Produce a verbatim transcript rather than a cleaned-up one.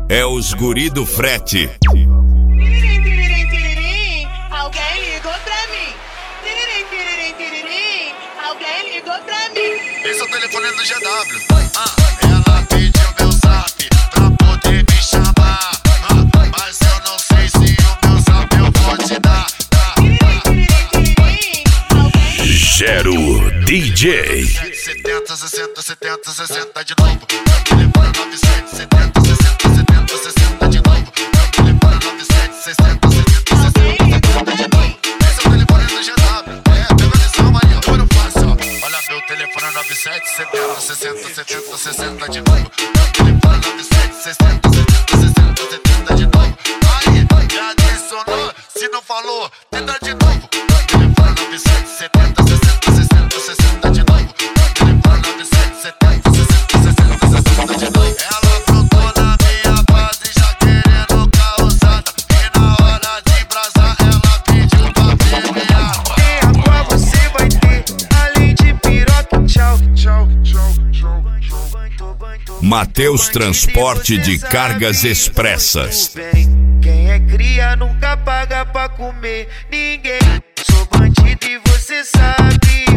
é os guri do frete. Tiririm, tiririm, tiririm, alguém ligou pra mim. Tiririm, tiririm, tiririm, alguém ligou pra mim. Esse é o telefone do G W. Ah, ela pediu meu zap pra poder me chamar. Ah, mas eu não sei se o meu zap eu vou te dar. Tiririm, tiririm, tiririm, alguém Gero D J. setenta, sessenta, setenta, sessenta de novo. Meu telefone nove sete setenta, sessenta, setenta, sessenta de novo. Meu telefone nove sete sessenta, setenta, sessenta, setenta de novo. Esse é o telefone do G W. É, pega a lição aí, ó. Olha o fácil, ó. Olha meu telefone nove sete setenta, sessenta, setenta, sessenta de novo. Meu telefone nove sete sessenta, setenta, sessenta, setenta de novo. Aí, já adicionou? Se não falou, tenta de novo. Meu telefone nove sete setenta, sessenta, sessenta, sessenta de novo. Meu telefone nove sete setenta, sessenta, sessenta, sessenta de novo. Ela brotou na minha base já querendo causada. E na hora de brasar ela pediu pra beber água. Tem água você vai ter, além de piroca. Tchau, tchau, tchau, tchau, tchau. Mateus Transporte de Cargas Expressas. Quem é cria nunca paga pra comer ninguém. Sou bandido e você sabe.